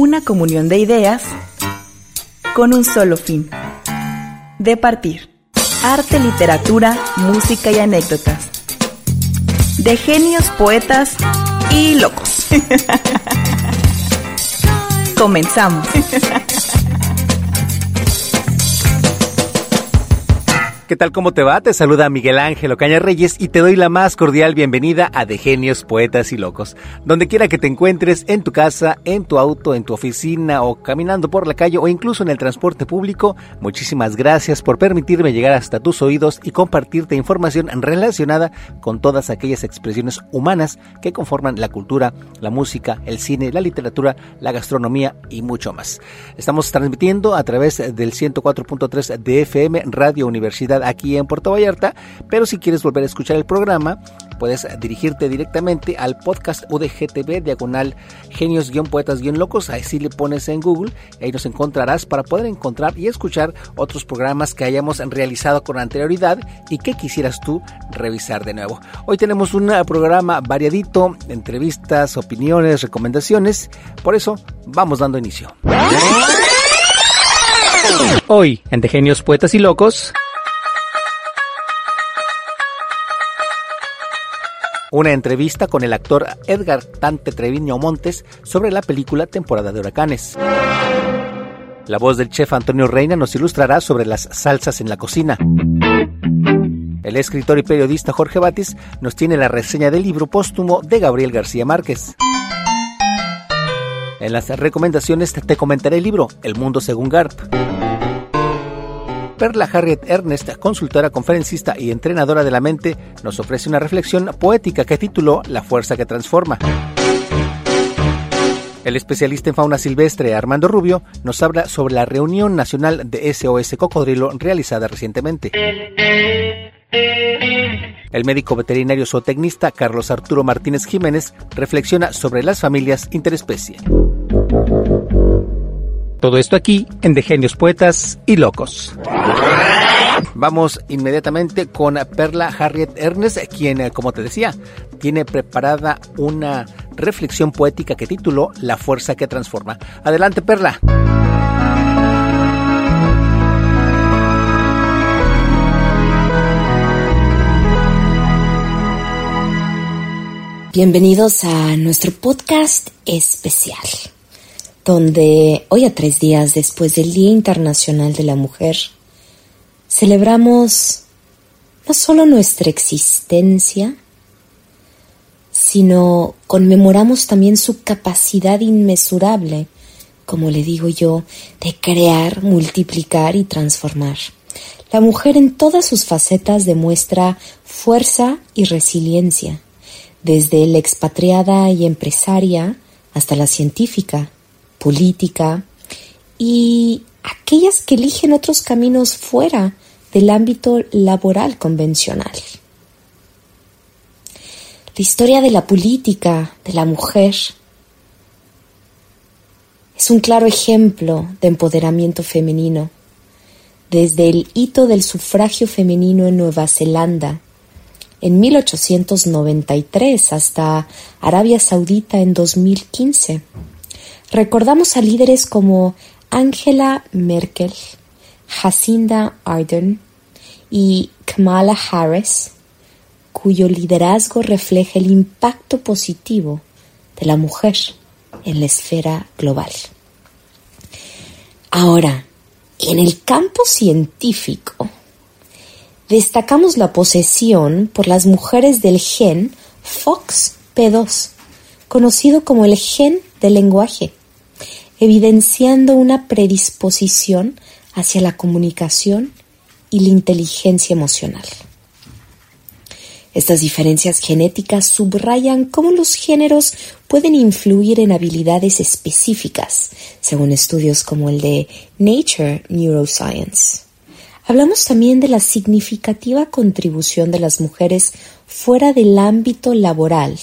Una comunión de ideas con un solo fin: departir. Arte, literatura, música y anécdotas. De genios, poetas y locos. Comenzamos. ¿Qué tal? ¿Cómo te va? Te saluda Miguel Ángel Ocaña Reyes y te doy la más cordial bienvenida a De Genios, Poetas y Locos. Donde quiera que te encuentres, en tu casa, en tu auto, en tu oficina o caminando por la calle o incluso en el transporte público, muchísimas gracias por permitirme llegar hasta tus oídos y compartirte información relacionada con todas aquellas expresiones humanas que conforman la cultura, la música, el cine, la literatura, la gastronomía y mucho más. Estamos transmitiendo a través del 104.3 de FM Radio Universidad aquí en Puerto Vallarta, pero si quieres volver a escuchar el programa, puedes dirigirte directamente al podcast UDGTV /Genios-Poetas-Locos. Ahí sí le pones en Google, ahí nos encontrarás para poder encontrar y escuchar otros programas que hayamos realizado con anterioridad y que quisieras tú revisar de nuevo. Hoy tenemos un programa variadito, entrevistas, opiniones, recomendaciones, por eso vamos dando inicio. Hoy en De Genios, Poetas y Locos, una entrevista con el actor Edgar Tante Treviño Montes sobre la película Temporada de Huracanes. La voz del chef Antonio Reina nos ilustrará sobre las salsas en la cocina. El escritor y periodista Jorge Batis nos tiene la reseña del libro póstumo de Gabriel García Márquez. En las recomendaciones te comentaré el libro El Mundo Según Garp. Perla Harriet Ernest, consultora, conferencista y entrenadora de la mente, nos ofrece una reflexión poética que tituló La fuerza que transforma. El especialista en fauna silvestre Armando Rubio nos habla sobre la reunión nacional de SOS Cocodrilo realizada recientemente. El médico veterinario zootecnista Carlos Arturo Martínez Jiménez reflexiona sobre las familias interespecie. Todo esto aquí en De Genios, Poetas y Locos. Vamos inmediatamente con Perla Harriet Ernest, quien, como te decía, tiene preparada una reflexión poética que tituló La fuerza que transforma. Adelante, Perla. Bienvenidos a nuestro podcast especial, donde hoy, a 3 días después del Día Internacional de la Mujer, celebramos no solo nuestra existencia, sino conmemoramos también su capacidad inmesurable, como le digo yo, de crear, multiplicar y transformar. La mujer en todas sus facetas demuestra fuerza y resiliencia, desde la expatriada y empresaria hasta la científica, política y aquellas que eligen otros caminos fuera del ámbito laboral convencional. La historia de la política de la mujer es un claro ejemplo de empoderamiento femenino, desde el hito del sufragio femenino en Nueva Zelanda en 1893 hasta Arabia Saudita en 2015. Recordamos a líderes como Angela Merkel, Jacinda Ardern y Kamala Harris, cuyo liderazgo refleja el impacto positivo de la mujer en la esfera global. Ahora, en el campo científico, destacamos la posesión por las mujeres del gen FOXP2, conocido como el gen del lenguaje, evidenciando una predisposición hacia la comunicación y la inteligencia emocional. Estas diferencias genéticas subrayan cómo los géneros pueden influir en habilidades específicas, según estudios como el de Nature Neuroscience. Hablamos también de la significativa contribución de las mujeres fuera del ámbito laboral,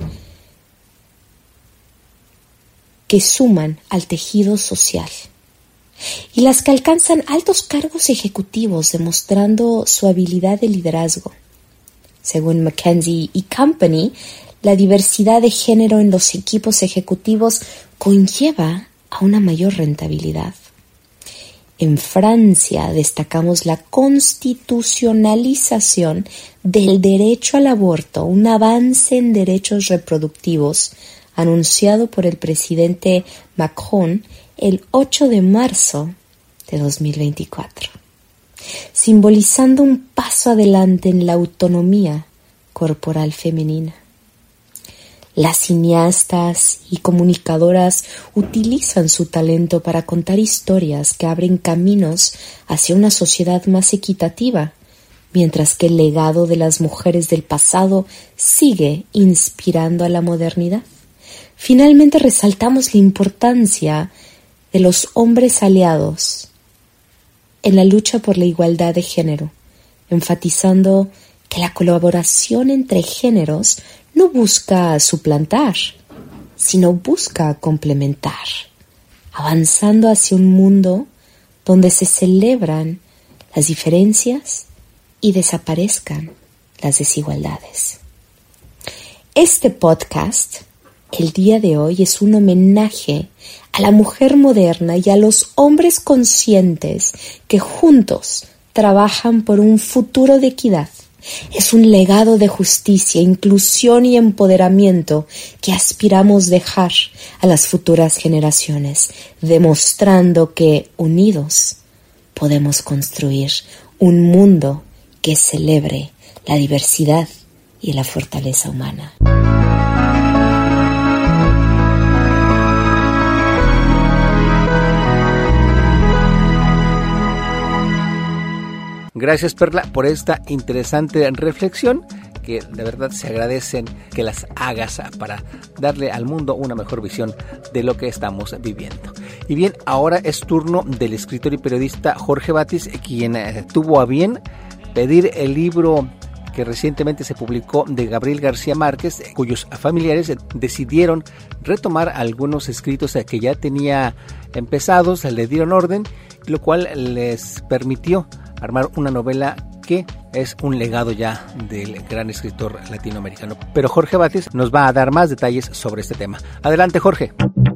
que suman al tejido social, y las que alcanzan altos cargos ejecutivos demostrando su habilidad de liderazgo. Según McKinsey & Company, la diversidad de género en los equipos ejecutivos conlleva a una mayor rentabilidad. En Francia destacamos la constitucionalización del derecho al aborto, un avance en derechos reproductivos anunciado por el presidente Macron el 8 de marzo de 2024, simbolizando un paso adelante en la autonomía corporal femenina. Las cineastas y comunicadoras utilizan su talento para contar historias que abren caminos hacia una sociedad más equitativa, mientras que el legado de las mujeres del pasado sigue inspirando a la modernidad. Finalmente resaltamos la importancia de los hombres aliados en la lucha por la igualdad de género, enfatizando que la colaboración entre géneros no busca suplantar, sino busca complementar, avanzando hacia un mundo donde se celebran las diferencias y desaparezcan las desigualdades. Este podcast, el día de hoy, es un homenaje a la mujer moderna y a los hombres conscientes que juntos trabajan por un futuro de equidad. Es un legado de justicia, inclusión y empoderamiento que aspiramos dejar a las futuras generaciones, demostrando que, unidos, podemos construir un mundo que celebre la diversidad y la fortaleza humana. Gracias, Perla, por esta interesante reflexión que de verdad se agradecen que las hagas para darle al mundo una mejor visión de lo que estamos viviendo. Y bien, ahora es turno del escritor y periodista Jorge Batis, quien tuvo a bien pedir el libro que recientemente se publicó de Gabriel García Márquez, cuyos familiares decidieron retomar algunos escritos que ya tenía empezados, le dieron orden, lo cual les permitió armar una novela que es un legado ya del gran escritor latinoamericano. Pero Jorge Batis nos va a dar más detalles sobre este tema. Adelante, Jorge.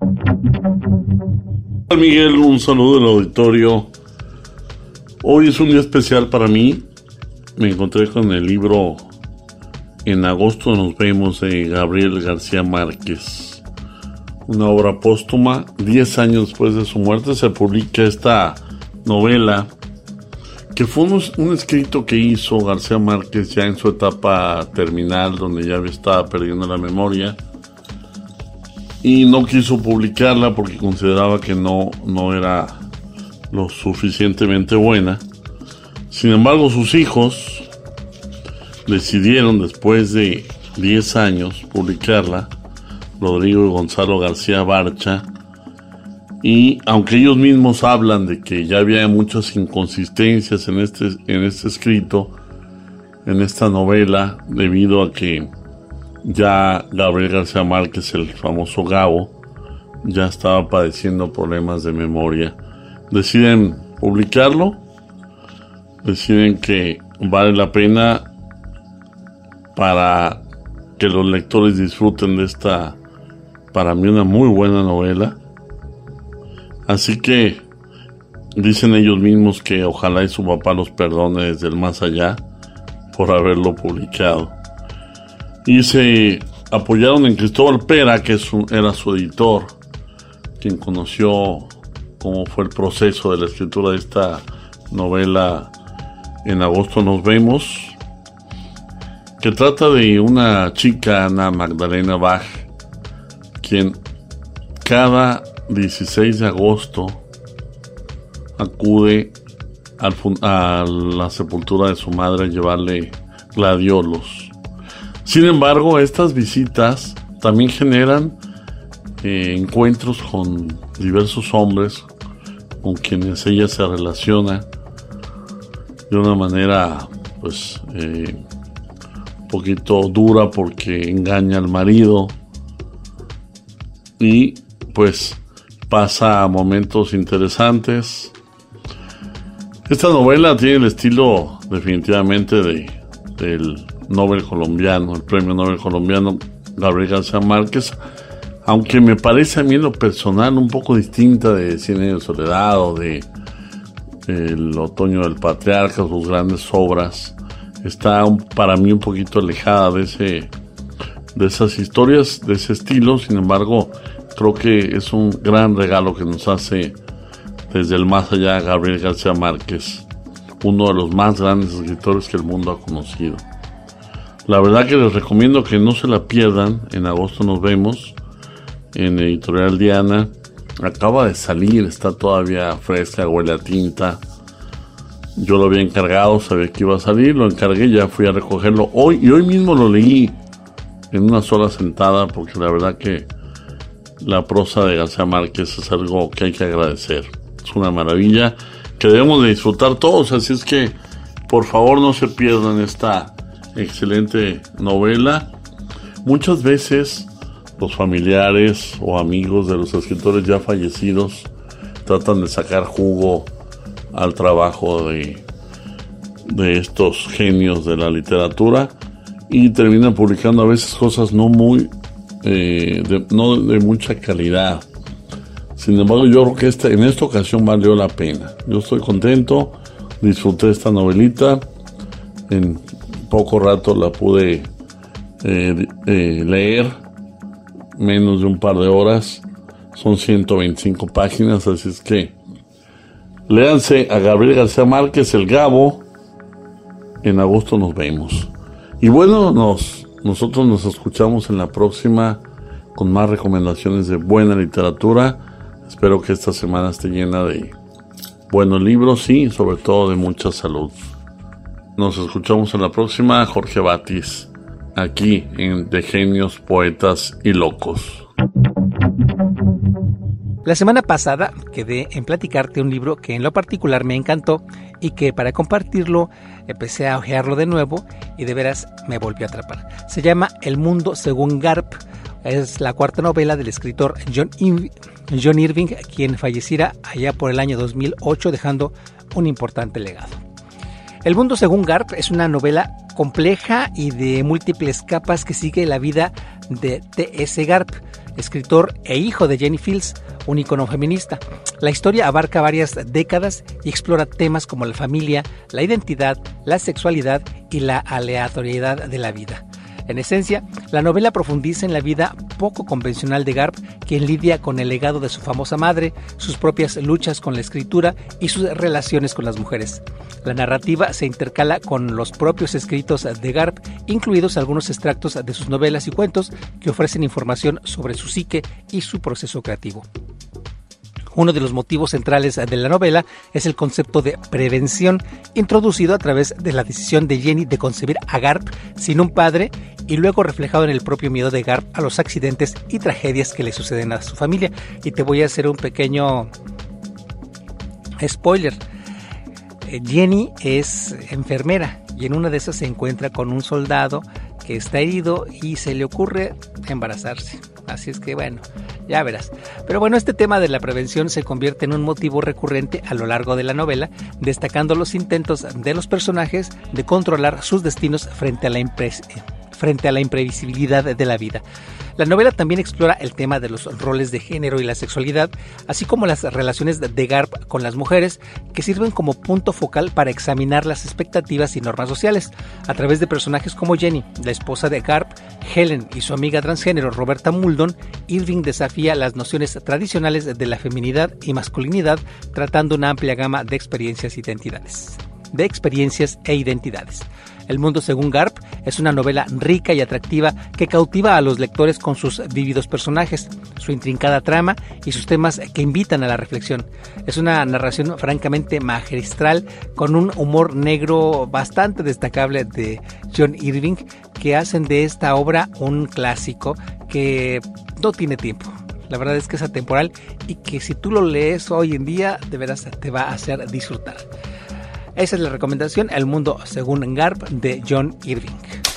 Hola, Miguel, un saludo del auditorio. Hoy es un día especial para mí. Me encontré con el libro En agosto nos vemos de Gabriel García Márquez, una obra póstuma. 10 años después de su muerte se publica esta novela, que fue un escrito que hizo García Márquez ya en su etapa terminal, donde ya estaba perdiendo la memoria, y no quiso publicarla porque consideraba que no era lo suficientemente buena. Sin embargo, sus hijos decidieron, después de 10 años, publicarla, Rodrigo y Gonzalo García Barcha. Y aunque ellos mismos hablan de que ya había muchas inconsistencias en este escrito, en esta novela, debido a que ya Gabriel García Márquez, el famoso Gabo, ya estaba padeciendo problemas de memoria, deciden publicarlo, deciden que vale la pena para que los lectores disfruten de esta, para mí, una muy buena novela. Así que dicen ellos mismos que ojalá y su papá los perdone desde el más allá por haberlo publicado. Y se apoyaron en Cristóbal Pera, que era su editor, quien conoció cómo fue el proceso de la escritura de esta novela En agosto nos vemos, que trata de una chica, Ana Magdalena Bach, quien cada 16 de agosto acude a la sepultura de su madre a llevarle gladiolos. Sin embargo, estas visitas también generan encuentros con diversos hombres con quienes ella se relaciona de una manera un poquito dura, porque engaña al marido y pasa momentos interesantes. Esta novela tiene el estilo definitivamente del Nobel colombiano, el premio Nobel colombiano Gabriel García Márquez, aunque me parece a mí en lo personal un poco distinta de Cien años de soledad o de El otoño del patriarca, sus grandes obras, está para mí un poquito alejada de esas historias, de ese estilo. Sin embargo, creo que es un gran regalo que nos hace desde el más allá Gabriel García Márquez, uno de los más grandes escritores que el mundo ha conocido. La verdad que les recomiendo que no se la pierdan. En agosto nos vemos en Editorial Diana. Acaba de salir, está todavía fresca, huele a tinta. Yo lo había encargado, sabía que iba a salir, lo encargué, ya fui a recogerlo hoy, y hoy mismo lo leí en una sola sentada, porque la verdad que la prosa de García Márquez es algo que hay que agradecer. Es una maravilla que debemos de disfrutar todos, así es que por favor no se pierdan esta excelente novela. Muchas veces los familiares o amigos de los escritores ya fallecidos tratan de sacar jugo al trabajo de estos genios de la literatura y terminan publicando a veces cosas no de mucha calidad. Sin embargo, yo creo que en esta ocasión valió la pena. Yo estoy contento, disfruté esta novelita, en poco rato la pude leer, menos de un par de horas, son 125 páginas, así es que léanse a Gabriel García Márquez, El Gabo. En agosto nos vemos. Y bueno, nosotros nos escuchamos en la próxima con más recomendaciones de buena literatura. Espero que esta semana esté llena de buenos libros y sobre todo de mucha salud. Nos escuchamos en la próxima. Jorge Batis, aquí en De Genios, Poetas y Locos. La semana pasada quedé en platicarte un libro que en lo particular me encantó y que para compartirlo empecé a hojearlo de nuevo y de veras me volvió a atrapar. Se llama El mundo según Garp. Es la cuarta novela del escritor John Irving, quien falleciera allá por el año 2008 dejando un importante legado. El mundo según Garp es una novela compleja y de múltiples capas que sigue la vida de T.S. Garp, escritor e hijo de Jenny Fields, un ícono feminista. La historia abarca varias décadas y explora temas como la familia, la identidad, la sexualidad y la aleatoriedad de la vida. En esencia, la novela profundiza en la vida poco convencional de Garp, quien lidia con el legado de su famosa madre, sus propias luchas con la escritura y sus relaciones con las mujeres. La narrativa se intercala con los propios escritos de Garp, incluidos algunos extractos de sus novelas y cuentos que ofrecen información sobre su psique y su proceso creativo. Uno de los motivos centrales de la novela es el concepto de prevención, introducido a través de la decisión de Jenny de concebir a Garp sin un padre y luego reflejado en el propio miedo de Garp a los accidentes y tragedias que le suceden a su familia. Y te voy a hacer un pequeño spoiler. Jenny es enfermera y en una de esas se encuentra con un soldado que está herido y se le ocurre embarazarse. Así es que bueno, ya verás. Pero bueno, este tema de la prevención se convierte en un motivo recurrente a lo largo de la novela, destacando los intentos de los personajes de controlar sus destinos frente a la imprevisibilidad de la vida. La novela también explora el tema de los roles de género y la sexualidad, así como las relaciones de Garp con las mujeres, que sirven como punto focal para examinar las expectativas y normas sociales. A través de personajes como Jenny, la esposa de Garp, Helen y su amiga transgénero Roberta Muldon, Irving desafía las nociones tradicionales de la feminidad y masculinidad, tratando una amplia gama de experiencias e identidades. El mundo según Garp es una novela rica y atractiva que cautiva a los lectores con sus vívidos personajes, su intrincada trama y sus temas que invitan a la reflexión. Es una narración francamente magistral con un humor negro bastante destacable de John Irving, que hacen de esta obra un clásico que no tiene tiempo. La verdad es que es atemporal y que si tú lo lees hoy en día, de veras te va a hacer disfrutar. Esa es la recomendación, El mundo según Garp, de John Irving.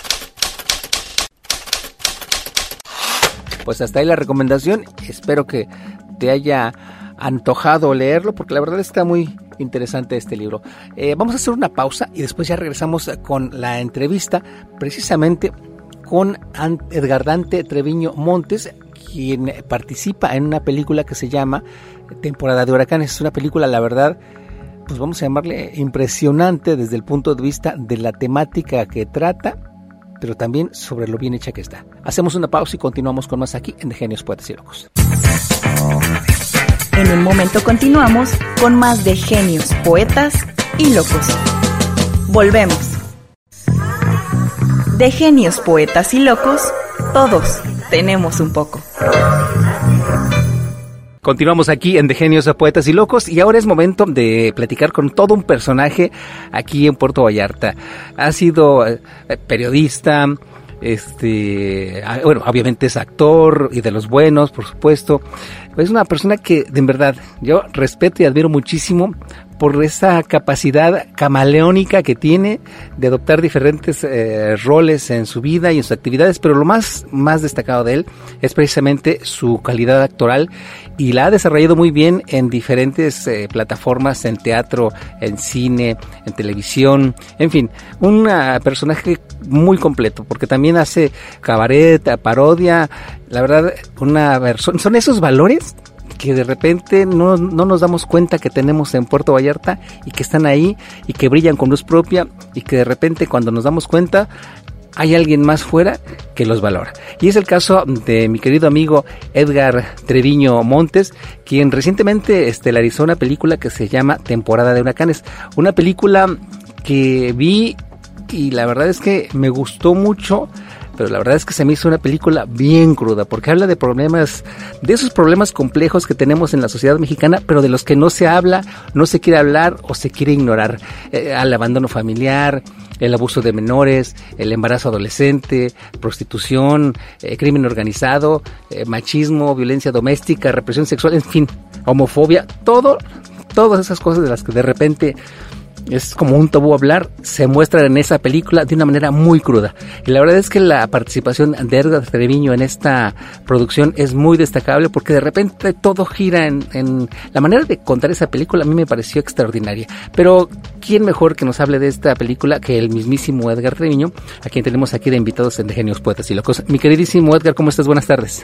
Pues hasta ahí la recomendación. Espero que te haya antojado leerlo, porque la verdad está muy interesante este libro. Vamos a hacer una pausa y después ya regresamos con la entrevista, precisamente con Edgar Dante Treviño Montes, quien participa en una película que se llama Temporada de Huracanes. Es una película, la verdad, pues vamos a llamarle impresionante desde el punto de vista de la temática que trata, pero también sobre lo bien hecha que está. Hacemos una pausa y continuamos con más aquí en De Genios, Poetas y Locos. En un momento continuamos con más de Genios, Poetas y Locos. Volvemos. De Genios, Poetas y Locos, todos tenemos un poco. Continuamos aquí en De Genios, Poetas y Locos, y ahora es momento de platicar con todo un personaje aquí en Puerto Vallarta. Ha sido periodista, bueno, obviamente es actor y de los buenos, por supuesto. Es una persona que, de verdad, yo respeto y admiro muchísimo por esa capacidad camaleónica que tiene de adoptar diferentes roles en su vida y en sus actividades, pero lo más destacado de él es precisamente su calidad actoral, y la ha desarrollado muy bien en diferentes plataformas, en teatro, en cine, en televisión, en fin, un personaje muy completo, porque también hace cabaret, parodia, la verdad, son esos valores que de repente no nos damos cuenta que tenemos en Puerto Vallarta y que están ahí y que brillan con luz propia, y que de repente cuando nos damos cuenta hay alguien más fuera que los valora. Y es el caso de mi querido amigo Edgar Treviño Montes, quien recientemente estelarizó una película que se llama Temporada de Huracanes, una película que vi y la verdad es que me gustó mucho, pero la verdad es que se me hizo una película bien cruda, porque habla de problemas, de esos problemas complejos que tenemos en la sociedad mexicana, pero de los que no se habla, no se quiere hablar o se quiere ignorar. Al abandono familiar, el abuso de menores, el embarazo adolescente, prostitución, crimen organizado, machismo, violencia doméstica, represión sexual, en fin, homofobia, todas esas cosas de las que de repente es como un tabú hablar, se muestra en esa película de una manera muy cruda. Y la verdad es que la participación de Edgar Treviño en esta producción es muy destacable, porque de repente todo gira en la manera de contar esa película. A mí me pareció extraordinaria. Pero ¿quién mejor que nos hable de esta película que el mismísimo Edgar Treviño, a quien tenemos aquí de invitados en De Genios, Poetas y Locos? Mi queridísimo Edgar, ¿cómo estás? Buenas tardes.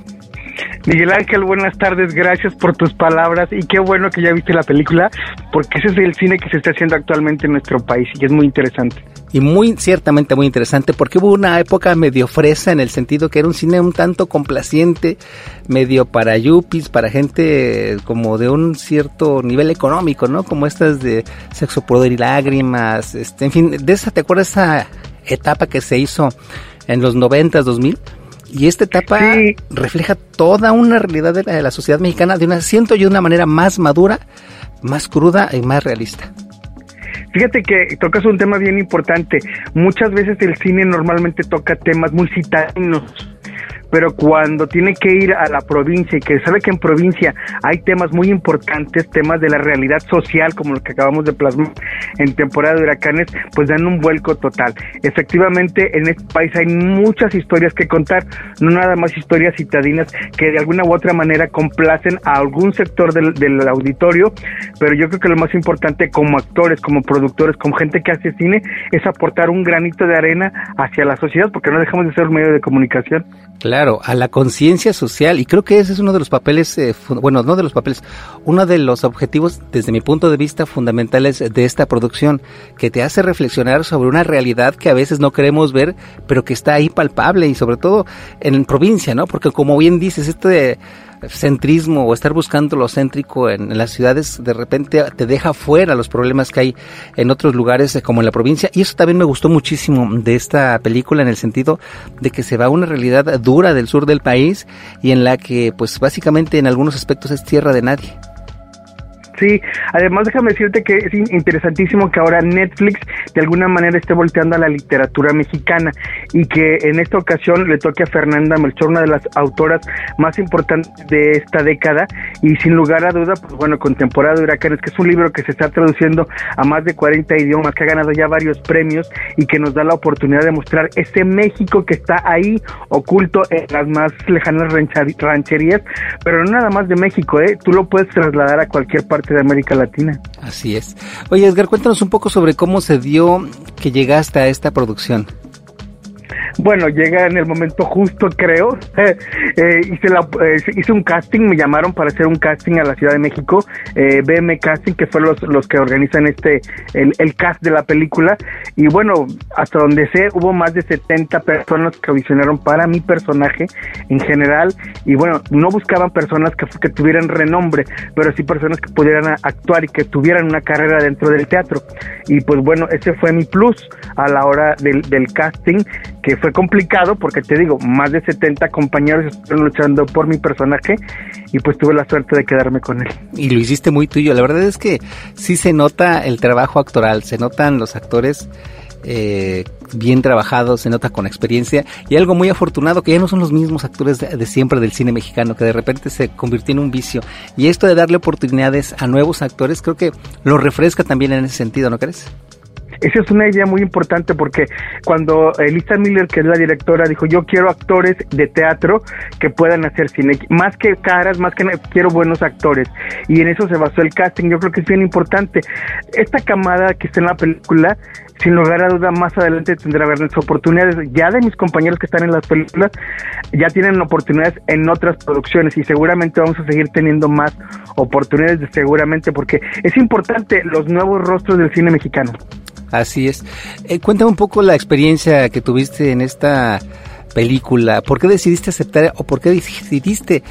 Miguel Ángel, buenas tardes, gracias por tus palabras, y qué bueno que ya viste la película, porque ese es el cine que se está haciendo actualmente en nuestro país y es muy interesante. Y ciertamente muy interesante, porque hubo una época medio fresa, en el sentido que era un cine un tanto complaciente, medio para yuppies, para gente como de un cierto nivel económico, ¿no? Como estas de Sexo, Poder y Lágrimas, en fin, de esa, ¿te acuerdas esa etapa que se hizo en los 90s, 2000? Y esta etapa sí refleja toda una realidad de la sociedad mexicana siento yo, de una manera más madura, más cruda y más realista. Fíjate que tocas un tema bien importante. Muchas veces el cine normalmente toca temas muy citadinos, pero cuando tiene que ir a la provincia y que sabe que en provincia hay temas muy importantes, temas de la realidad social, como lo que acabamos de plasmar en Temporada de Huracanes, pues dan un vuelco total. Efectivamente, en este país hay muchas historias que contar, no nada más historias citadinas que de alguna u otra manera complacen a algún sector del auditorio, pero yo creo que lo más importante como actores, como productores, como gente que hace cine, es aportar un granito de arena hacia la sociedad, porque no dejamos de ser un medio de comunicación. Claro, a la conciencia social, y creo que ese es uno de los papeles, uno de los objetivos, desde mi punto de vista, fundamentales de esta producción, que te hace reflexionar sobre una realidad que a veces no queremos ver, pero que está ahí palpable, y sobre todo en provincia, ¿no? Porque como bien dices, este centrismo o estar buscando lo céntrico en las ciudades de repente te deja fuera los problemas que hay en otros lugares como en la provincia, y eso también me gustó muchísimo de esta película, en el sentido de que se va a una realidad dura del sur del país y en la que pues básicamente en algunos aspectos es tierra de nadie. Sí, además déjame decirte que es interesantísimo que ahora Netflix de alguna manera esté volteando a la literatura mexicana, y que en esta ocasión le toque a Fernanda Melchor, una de las autoras más importantes de esta década, y sin lugar a duda, pues bueno, con Temporada de Huracanes, que es un libro que se está traduciendo a más de 40 idiomas, que ha ganado ya varios premios y que nos da la oportunidad de mostrar ese México que está ahí oculto en las más lejanas rancherías, pero no nada más de México, tú lo puedes trasladar a cualquier parte de América Latina. Así es. Oye, Edgar, cuéntanos un poco sobre cómo se dio que llegaste a esta producción. Bueno, llega en el momento justo, creo. Hice un casting, me llamaron para hacer un casting a la Ciudad de México, BM Casting, que fueron los que organizan el cast de la película, y bueno, hasta donde sé, hubo más de 70 personas que audicionaron para mi personaje en general, y bueno, no buscaban personas que tuvieran renombre, pero sí personas que pudieran actuar y que tuvieran una carrera dentro del teatro, y pues bueno, ese fue mi plus a la hora del casting, que fue complicado porque te digo, más de 70 compañeros estuvieron luchando por mi personaje y pues tuve la suerte de quedarme con él. Y lo hiciste muy tuyo. La verdad es que sí se nota el trabajo actoral, se notan los actores bien trabajados, se nota con experiencia, y algo muy afortunado que ya no son los mismos actores de siempre del cine mexicano, que de repente se convirtió en un vicio, y esto de darle oportunidades a nuevos actores creo que lo refresca también en ese sentido, ¿no crees? Esa es una idea muy importante, porque cuando Elisa Miller, que es la directora, dijo yo quiero actores de teatro que puedan hacer cine, más que caras, quiero buenos actores, y en eso se basó el casting. Yo creo que es bien importante. Esta camada que está en la película, sin lugar a duda, más adelante tendrá grandes oportunidades. Ya de mis compañeros que están en las películas, ya tienen oportunidades en otras producciones, y seguramente vamos a seguir teniendo más oportunidades, seguramente, porque es importante los nuevos rostros del cine mexicano. Así es. Cuéntame un poco la experiencia que tuviste en esta película. ¿Por qué decidiste aceptar o por qué decidiste,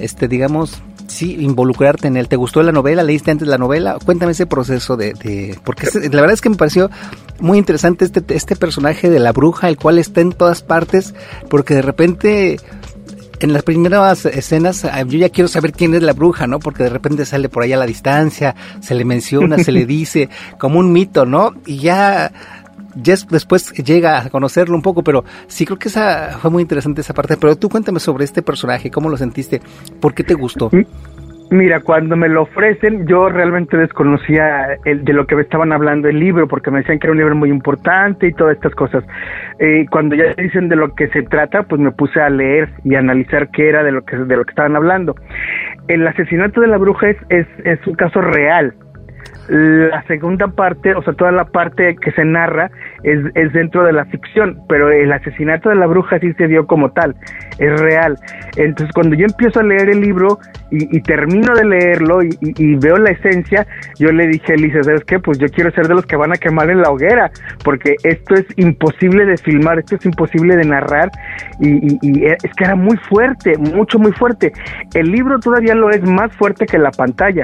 involucrarte en él? ¿Te gustó la novela? ¿Leíste antes la novela? Cuéntame ese proceso porque la verdad es que me pareció muy interesante este personaje de la bruja, el cual está en todas partes, porque de repente en las primeras escenas yo ya quiero saber quién es la bruja, ¿no? Porque de repente sale por allá a la distancia, se le menciona, se le dice como un mito, ¿no? Y ya después llega a conocerlo un poco, pero sí creo que esa fue muy interesante esa parte. Pero tú cuéntame sobre este personaje, ¿cómo lo sentiste? ¿Por qué te gustó? Mira, cuando me lo ofrecen, yo realmente desconocía de lo que me estaban hablando el libro, porque me decían que era un libro muy importante y todas estas cosas. Cuando ya dicen de lo que se trata, pues me puse a leer y a analizar qué era de lo que estaban hablando. El asesinato de la bruja es un caso real. La segunda parte, o sea, toda la parte que se narra es dentro de la ficción, pero el asesinato de la bruja sí se dio como tal, es real. Entonces, cuando yo empiezo a leer el libro y termino de leerlo y veo la esencia, yo le dije a Elisa, ¿sabes qué? Pues yo quiero ser de los que van a quemar en la hoguera, porque esto es imposible de filmar, esto es imposible de narrar, y es que era muy fuerte, muy fuerte. El libro todavía lo es más fuerte que la pantalla,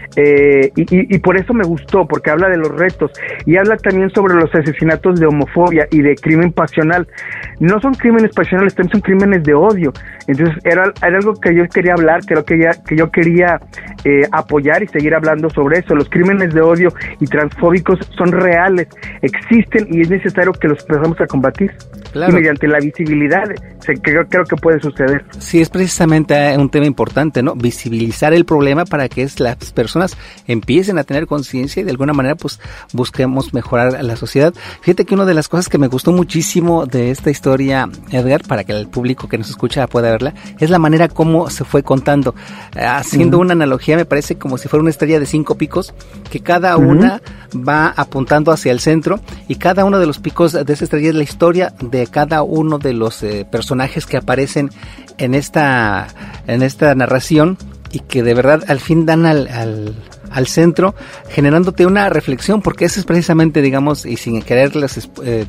y por eso me gustó, porque habla de los retos y habla también sobre los asesinatos de homofobia y de crimen pasional. No son crímenes pasionales, también son crímenes de odio. Entonces era algo que yo quería hablar, que yo quería apoyar y seguir hablando sobre eso. Los crímenes de odio y transfóbicos son reales, existen, y es necesario que los empezamos a combatir. Claro. Y mediante la visibilidad creo que puede suceder. Sí, es precisamente un tema importante, ¿no? Visibilizar el problema para que las personas empiecen a tener conciencia y de alguna manera pues busquemos mejorar a la sociedad. Fíjate que una de las cosas que me gustó muchísimo de esta historia, Edgar, para que el público que nos escucha pueda verla, es la manera como se fue contando. Haciendo una analogía, me parece como si fuera una estrella de 5 picos, que cada una va apuntando hacia el centro, y cada uno de los picos de esa estrella es la historia de cada uno de los personajes que aparecen en esta narración, y que de verdad al fin dan al centro, generándote una reflexión, porque eso es precisamente, digamos, y sin quererles,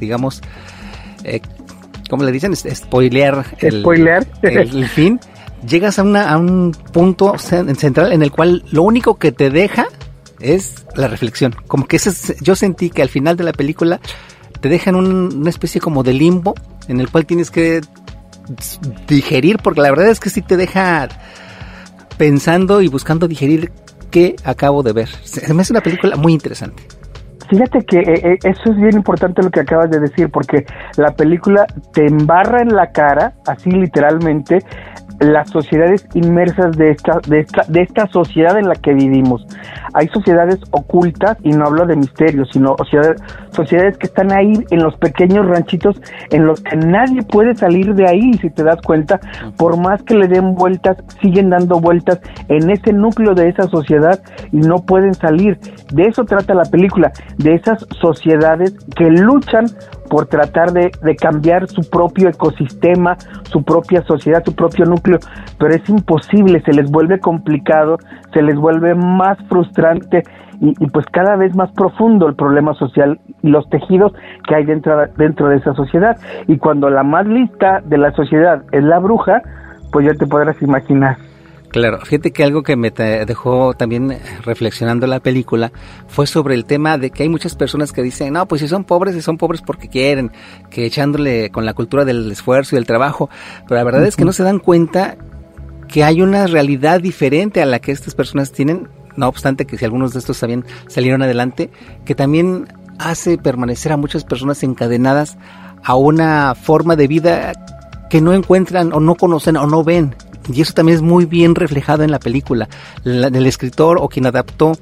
¿cómo le dicen? Spoilear el fin. Llegas a un punto central en el cual lo único que te deja es la reflexión. Como que yo sentí que al final de la película te dejan una especie como de limbo en el cual tienes que digerir, porque la verdad es que sí te deja pensando y buscando digerir qué acabo de ver. Se me hace una película muy interesante. Fíjate que eso es bien importante lo que acabas de decir, porque la película te embarra en la cara, así literalmente, las sociedades inmersas de esta sociedad en la que vivimos. Hay sociedades ocultas, y no hablo de misterios, sino sociedades que están ahí en los pequeños ranchitos en los que nadie puede salir de ahí. Si te das cuenta, por más que le den vueltas, siguen dando vueltas en ese núcleo de esa sociedad y no pueden salir. De eso trata la película, de esas sociedades que luchan por tratar de cambiar su propio ecosistema, su propia sociedad, su propio núcleo, pero es imposible, se les vuelve complicado, se les vuelve más frustrante y pues cada vez más profundo el problema social y los tejidos que hay dentro de esa sociedad. Y cuando la más lista de la sociedad es la bruja, pues ya te podrás imaginar. Claro, fíjate que algo que me dejó también reflexionando la película fue sobre el tema de que hay muchas personas que dicen, no, pues si son pobres porque quieren, que echándole con la cultura del esfuerzo y del trabajo, pero la verdad es que no se dan cuenta que hay una realidad diferente a la que estas personas tienen, no obstante que si algunos de estos también salieron adelante, que también hace permanecer a muchas personas encadenadas a una forma de vida que no encuentran o no conocen o no ven. Y eso también es muy bien reflejado en la película. El escritor o quien adaptó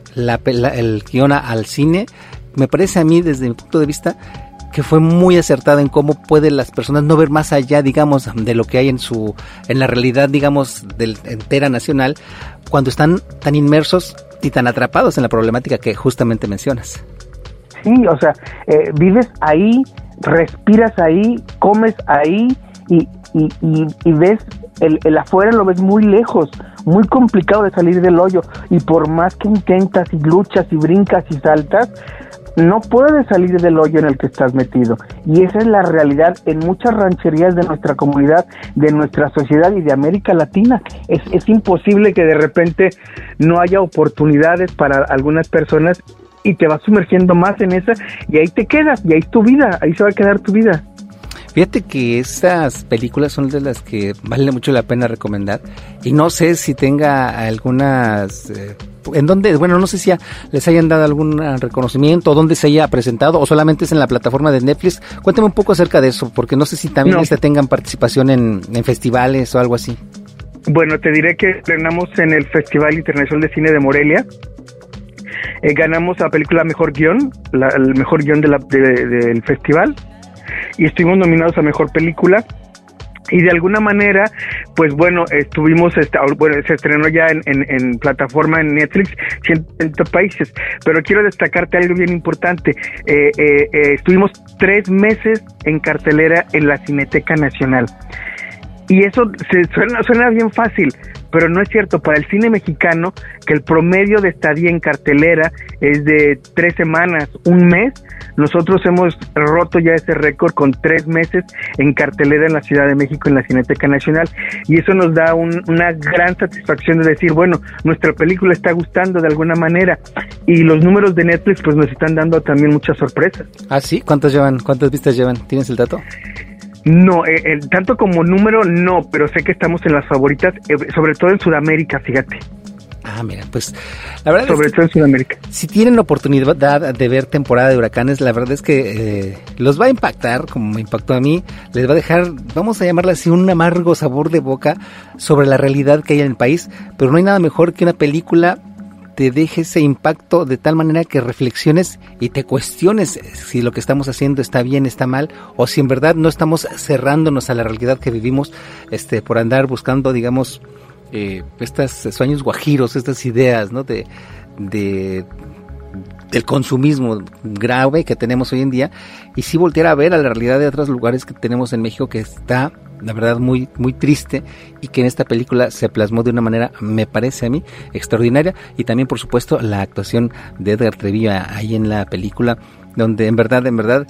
el guion al cine, me parece a mí, desde mi punto de vista, que fue muy acertada en cómo pueden las personas no ver más allá, digamos, de lo que hay en la realidad, digamos, entera nacional, cuando están tan inmersos y tan atrapados en la problemática que justamente mencionas. Sí, o sea, vives ahí, respiras ahí, comes ahí y ves el afuera, lo ves muy lejos, muy complicado de salir del hoyo, y por más que intentas y luchas y brincas y saltas, no puedes salir del hoyo en el que estás metido. Y esa es la realidad en muchas rancherías de nuestra comunidad, de nuestra sociedad y de América Latina. Es imposible que de repente no haya oportunidades para algunas personas y te vas sumergiendo más en esa y ahí te quedas, y ahí es tu vida, ahí se va a quedar tu vida. Fíjate que estas películas son de las que vale mucho la pena recomendar, y no sé si tenga algunas, en dónde, bueno, no sé si les hayan dado algún reconocimiento, o dónde se haya presentado, o solamente es en la plataforma de Netflix. Cuéntame un poco acerca de eso, porque no sé si también tengan participación en festivales o algo así. Bueno, te diré que estrenamos en el Festival Internacional de Cine de Morelia. Ganamos la película Mejor Guión, el mejor guión del festival, y estuvimos nominados a Mejor Película. Y de alguna manera, pues bueno, se estrenó ya en plataforma en Netflix, 130 países, pero quiero destacarte algo bien importante. Estuvimos 3 meses en cartelera en la Cineteca Nacional. Y eso suena bien fácil, pero no es cierto. Para el cine mexicano, que el promedio de estadía en cartelera es de 3 semanas, 1 mes, nosotros hemos roto ya ese récord con 3 meses en cartelera en la Ciudad de México, en la Cineteca Nacional, y eso nos da una gran satisfacción de decir, bueno, nuestra película está gustando de alguna manera, y los números de Netflix pues nos están dando también muchas sorpresas. ¿Ah, sí? ¿Cuántas vistas llevan? ¿Tienes el dato? No, tanto como número no, pero sé que estamos en las favoritas, sobre todo en Sudamérica, fíjate. Ah, mira, pues la verdad sobre todo en Sudamérica. Si tienen la oportunidad de ver temporada de huracanes, la verdad es que los va a impactar, como me impactó a mí, les va a dejar, vamos a llamarle así, un amargo sabor de boca sobre la realidad que hay en el país, pero no hay nada mejor que una película te deje ese impacto de tal manera que reflexiones y te cuestiones si lo que estamos haciendo está bien, está mal, o si en verdad no estamos cerrándonos a la realidad que vivimos por andar buscando, digamos, estos sueños guajiros, estas ideas, ¿no? del consumismo grave que tenemos hoy en día, y sí voltear a ver a la realidad de otros lugares que tenemos en México, que está, la verdad, muy, muy triste, y que en esta película se plasmó de una manera, me parece a mí, extraordinaria. Y también, por supuesto, la actuación de Edgar Treviño ahí en la película, donde en verdad,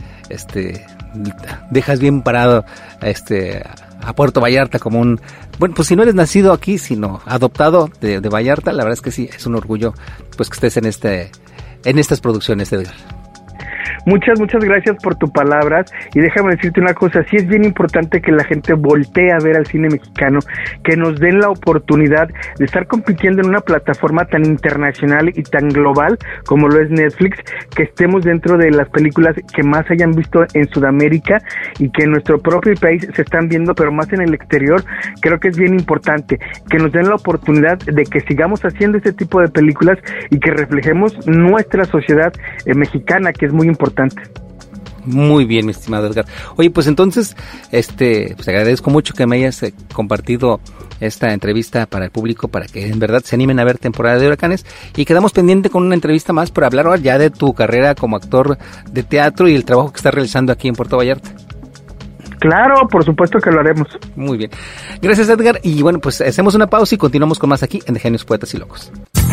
dejas bien parado a Puerto Vallarta como un, bueno, pues si no eres nacido aquí, sino adoptado de Vallarta, la verdad es que sí, es un orgullo pues que estés en estas producciones, Edgar. Muchas gracias por tus palabras, y déjame decirte una cosa, sí es bien importante que la gente voltee a ver al cine mexicano, que nos den la oportunidad de estar compitiendo en una plataforma tan internacional y tan global como lo es Netflix, que estemos dentro de las películas que más hayan visto en Sudamérica y que en nuestro propio país se están viendo, pero más en el exterior. Creo que es bien importante que nos den la oportunidad de que sigamos haciendo este tipo de películas y que reflejemos nuestra sociedad mexicana, que es muy importante. Muy bien, mi estimado Edgar. Oye, pues entonces, pues agradezco mucho que me hayas compartido esta entrevista para el público, para que en verdad se animen a ver Temporada de Huracanes, y quedamos pendiente con una entrevista más para hablar ya de tu carrera como actor de teatro y el trabajo que estás realizando aquí en Puerto Vallarta. Claro, por supuesto que lo haremos. Muy bien. Gracias, Edgar. Y bueno, pues hacemos una pausa y continuamos con más aquí en De Genios, Poetas y Locos.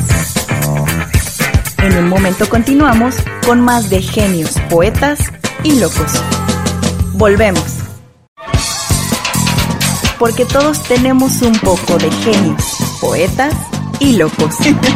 En un momento continuamos con más de Genios, Poetas y Locos. Volvemos. Porque todos tenemos un poco de genios, poetas y locos.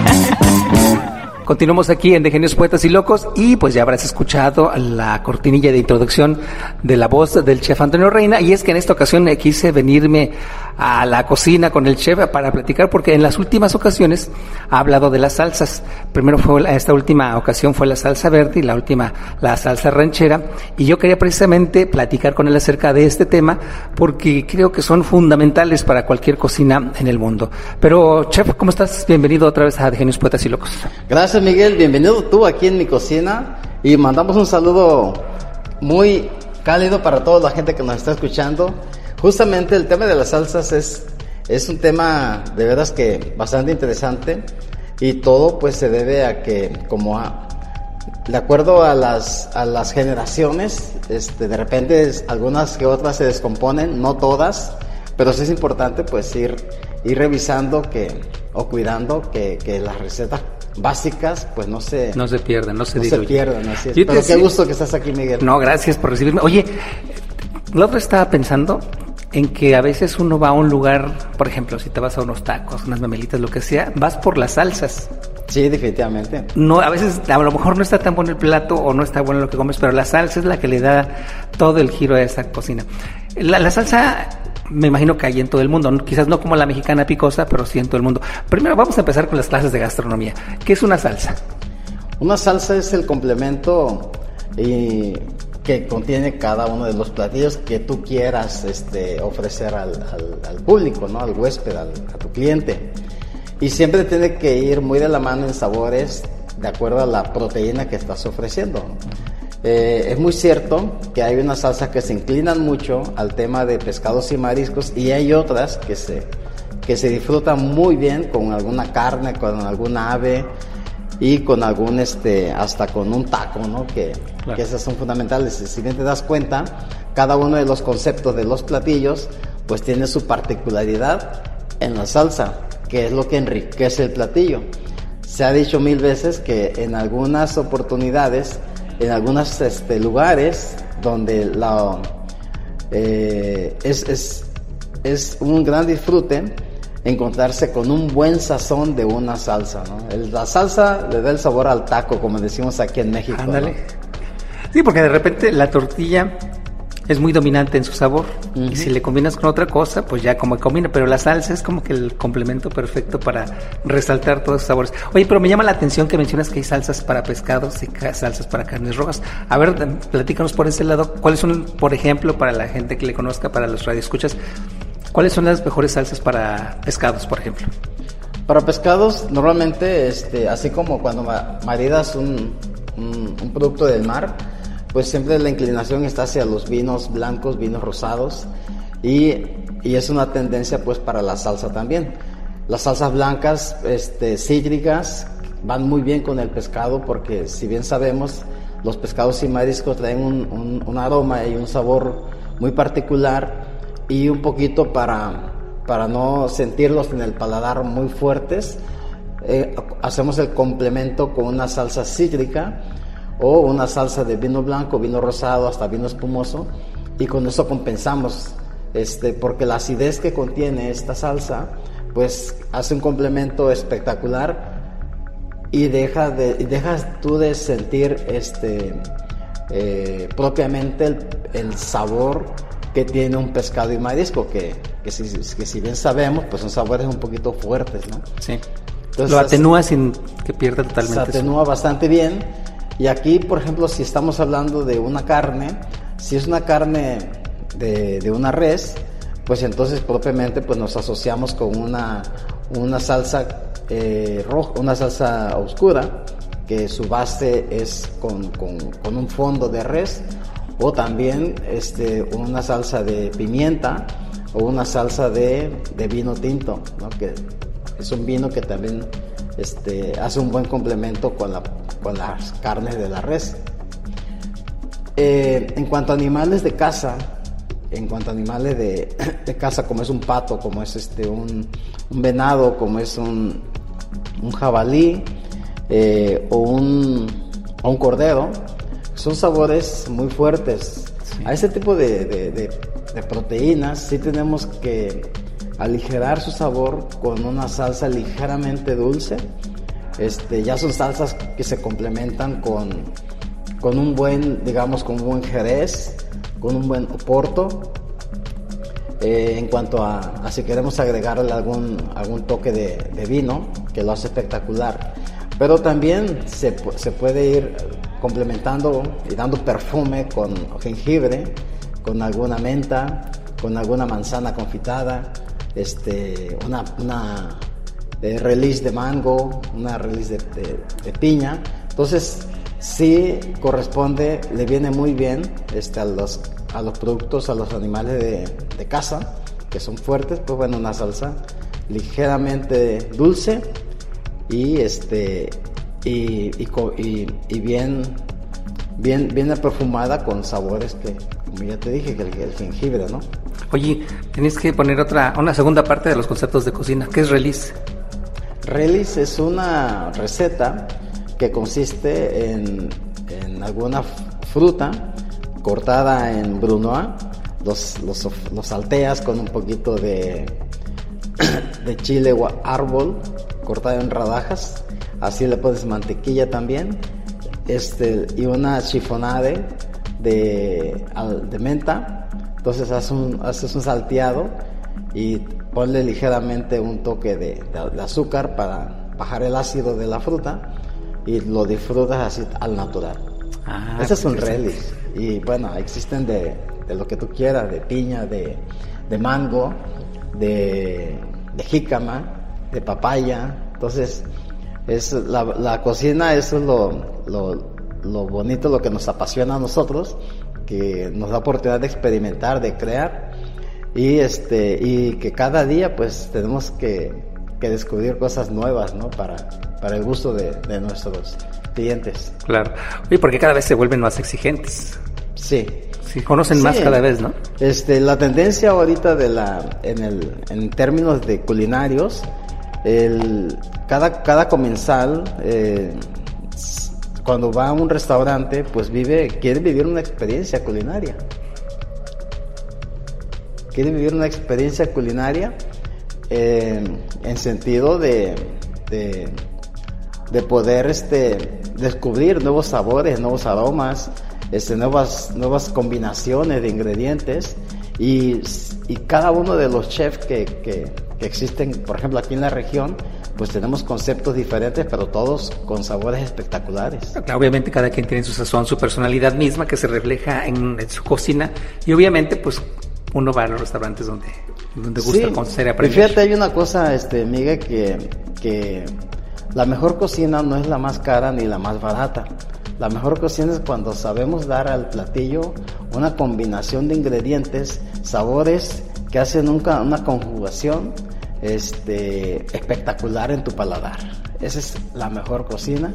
Continuamos aquí en De Genios, Poetas y Locos, y pues ya habrás escuchado la cortinilla de introducción de la voz del chef Antonio Reina, y es que en esta ocasión quise venirme a la cocina con el chef para platicar, porque en las últimas ocasiones ha hablado de las salsas. Primero esta última ocasión fue la salsa verde y la última la salsa ranchera, y yo quería precisamente platicar con él acerca de este tema porque creo que son fundamentales para cualquier cocina en el mundo. Pero chef, ¿cómo estás? Bienvenido otra vez a De Genios, Poetas y Locos. Gracias, Miguel, bienvenido tú aquí en mi cocina, y mandamos un saludo muy cálido para toda la gente que nos está escuchando. Justamente el tema de las salsas es un tema de veras que bastante interesante, y todo pues se debe a que de acuerdo a las generaciones, de repente algunas que otras se descomponen, no todas, pero sí es importante pues ir revisando o cuidando que las recetas básicas pues no se pierdan, no se pierdan, así es. Pero qué gusto que estás aquí, Miguel. No, gracias por recibirme. Oye, la otra estaba pensando en que a veces uno va a un lugar, por ejemplo, si te vas a unos tacos, unas memelitas, lo que sea, vas por las salsas. Sí, definitivamente. No, a veces a lo mejor no está tan bueno el plato o no está bueno lo que comes, pero la salsa es la que le da todo el giro a esa cocina. La salsa, me imagino que hay en todo el mundo, quizás no como la mexicana picosa, pero sí en todo el mundo. Primero vamos a empezar con las clases de gastronomía. ¿Qué es una salsa? Una salsa es el complemento que contiene cada uno de los platillos que tú quieras ofrecer al público, ¿no? Al huésped, a tu cliente. Y siempre tiene que ir muy de la mano en sabores de acuerdo a la proteína que estás ofreciendo. Es muy cierto que hay unas salsas que se inclinan mucho al tema de pescados y mariscos, y hay otras que se disfrutan muy bien con alguna carne, con alguna ave y con algún hasta con un taco, ¿no? Que esas son fundamentales. Si bien te das cuenta, cada uno de los conceptos de los platillos pues tiene su particularidad en la salsa, que es lo que enriquece el platillo. Se ha dicho 1000 veces que en algunas oportunidades, en algunos lugares donde es un gran disfrute encontrarse con un buen sazón de una salsa, ¿no? La salsa le da el sabor al taco, como decimos aquí en México. Ándale. ¿No? Sí, porque de repente la tortilla es muy dominante en su sabor, y si le combinas con otra cosa, pues ya como combina, pero la salsa es como que el complemento perfecto para resaltar todos esos sabores. Oye, pero me llama la atención que mencionas que hay salsas para pescados y salsas para carnes rojas. A ver, platícanos por ese lado, ¿cuáles son, por ejemplo, para la gente que le conozca, para los radioescuchas, cuáles son las mejores salsas para pescados, por ejemplo? Para pescados, normalmente, así como cuando maridas un producto del mar, pues siempre la inclinación está hacia los vinos blancos, vinos rosados, y es una tendencia pues para la salsa también. Las salsas blancas, cítricas, van muy bien con el pescado, porque si bien sabemos, los pescados y mariscos traen un aroma y un sabor muy particular, y un poquito para no sentirlos en el paladar muy fuertes, hacemos el complemento con una salsa cítrica o una salsa de vino blanco, vino rosado, hasta vino espumoso, y con eso compensamos, porque la acidez que contiene esta salsa pues hace un complemento espectacular, y dejas tú de sentir propiamente el sabor que tiene un pescado y marisco, que si bien sabemos, pues son sabores un poquito fuertes, ¿no? Sí. Entonces, lo atenúa sin que pierda totalmente. Se atenúa bastante bien. Y aquí, por ejemplo, si estamos hablando de una carne, si es una carne de una res, pues entonces propiamente pues nos asociamos con una salsa roja, una salsa oscura, que su base es con un fondo de res, o también una salsa de pimienta o una salsa de vino tinto, ¿no? Que es un vino que también hace un buen complemento con las carnes de la res. En cuanto a animales de casa, como es un pato, como es un venado, como es un jabalí, o un cordero, son sabores muy fuertes. Sí. A ese tipo de proteínas sí tenemos que aligerar su sabor con una salsa ligeramente dulce. Ya son salsas que se complementan con un buen, digamos, con un buen jerez, con un buen oporto. En cuanto a si queremos agregarle algún toque de vino, que lo hace espectacular. Pero también se puede ir complementando y dando perfume con jengibre, con alguna menta, con alguna manzana confitada, una release de mango, una release de piña. Entonces sí corresponde, le viene muy bien a los productos, a los animales de casa, que son fuertes, pues bueno, una salsa ligeramente dulce y bien perfumada, con sabores que, como ya te dije, que el jengibre, ¿no? Oye, tienes que poner una segunda parte de los conceptos de cocina. ¿Qué es release? Release es una receta que consiste en alguna fruta cortada en brunoise, los salteas con un poquito de chile o árbol cortado en rodajas, así le pones mantequilla también, y una chiffonade de menta. Entonces haces un salteado y ponle ligeramente un toque de azúcar para bajar el ácido de la fruta, y lo disfrutas así al natural. Ese es un release. Y bueno, existen de lo que tú quieras, de piña, de mango, de jícama, de papaya. Entonces es la cocina, eso es lo bonito, lo que nos apasiona a nosotros, que nos da oportunidad de experimentar, de crear, y que cada día pues tenemos que descubrir cosas nuevas, ¿no? Para el gusto de nuestros clientes. Claro. Oye, porque cada vez se vuelven más exigentes. Sí. Sí, conocen más cada vez, ¿no? La tendencia ahorita en términos de culinarios, cada comensal, cuando va a un restaurante, pues quiere vivir una experiencia culinaria. Quiere vivir una experiencia culinaria en sentido de poder descubrir nuevos sabores, nuevos aromas, nuevas combinaciones de ingredientes, y cada uno de los chefs que existen, por ejemplo, aquí en la región, pues tenemos conceptos diferentes, pero todos con sabores espectaculares. Obviamente cada quien tiene su sazón, su personalidad misma, que se refleja en su cocina, y obviamente pues uno va a los restaurantes donde gusta conocer y aprender. Fíjate, hay una cosa, Miguel, que la mejor cocina no es la más cara ni la más barata. La mejor cocina es cuando sabemos dar al platillo una combinación de ingredientes, sabores que hacen una conjugación espectacular en tu paladar. Esa es la mejor cocina.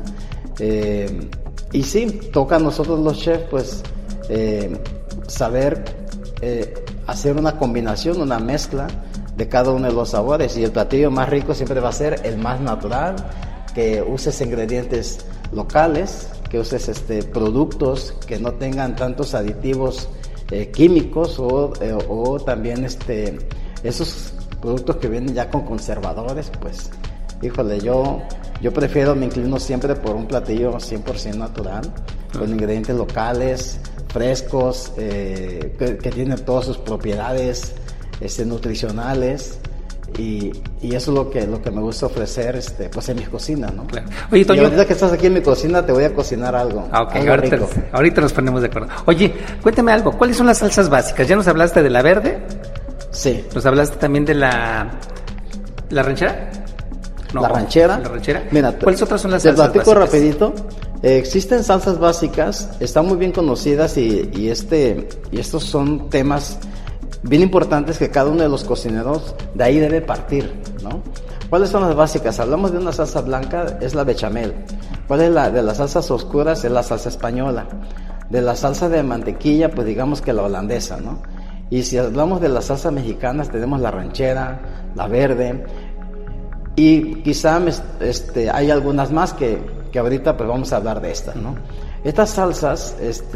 Y sí, toca a nosotros los chefs pues saber hacer una combinación, una mezcla de cada uno de los sabores, y el platillo más rico siempre va a ser el más natural, que uses ingredientes locales, que uses productos que no tengan tantos aditivos químicos, o también esos productos que vienen ya con conservadores. Pues híjole, yo prefiero, me inclino siempre por un platillo 100% natural, con ingredientes locales, frescos, que tienen todas sus propiedades nutricionales. Y eso es lo que me gusta ofrecer pues en mis cocinas, ¿no? Claro. Oye, Toño, y ahorita que estás aquí en mi cocina te voy a cocinar algo. Ok, algo rico. Ahorita nos ponemos de acuerdo. Oye, cuéntame algo, ¿cuáles son las salsas básicas? ¿Ya nos hablaste de la verde? Sí. ¿Nos hablaste también de la ranchera? No, ¿La ranchera? ¿La ranchera? Mira, ¿cuáles otras son las salsas básicas? Te platico rapidito. Existen salsas básicas, están muy bien conocidas y estos son temas bien importantes que cada uno de los cocineros de ahí debe partir, ¿no? ¿Cuáles son las básicas? Hablamos de una salsa blanca, es la bechamel. ¿Cuál es de las salsas oscuras? Es la salsa española. De la salsa de mantequilla, pues digamos que la holandesa, ¿no? Y si hablamos de las salsas mexicanas, tenemos la ranchera, la verde, y quizá hay algunas más que ahorita pues vamos a hablar de estas, ¿no? Estas salsas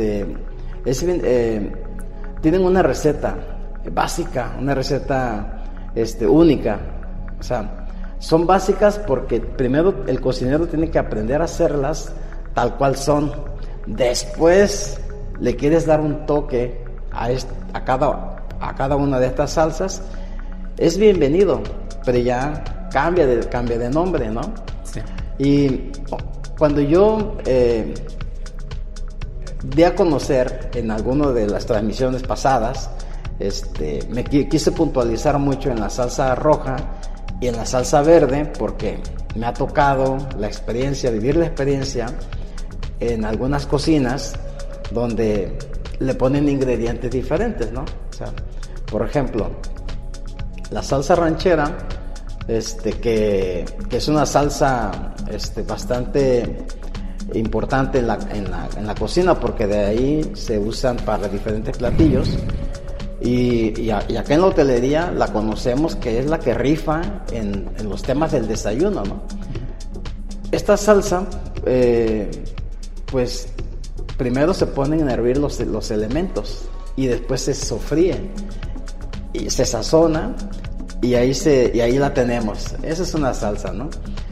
tienen una receta básica, una receta única. O sea, son básicas porque primero el cocinero tiene que aprender a hacerlas tal cual son. Después le quieres dar un toque a cada una de estas salsas, es bienvenido, pero ya cambia de nombre, ¿no? Sí. Y cuando yo di a conocer en alguna de las transmisiones pasadas, me quise puntualizar mucho en la salsa roja y en la salsa verde, porque me ha tocado vivir la experiencia en algunas cocinas donde le ponen ingredientes diferentes, ¿no? O sea, por ejemplo, la salsa ranchera, que es una salsa bastante importante en la cocina, porque de ahí se usan para diferentes platillos. Y acá en la hotelería la conocemos, que es la que rifa en los temas del desayuno, ¿no? Esta salsa, pues primero se ponen a hervir los elementos y después se sofríe y se sazona y ahí la tenemos. Esa es una salsa, ¿no?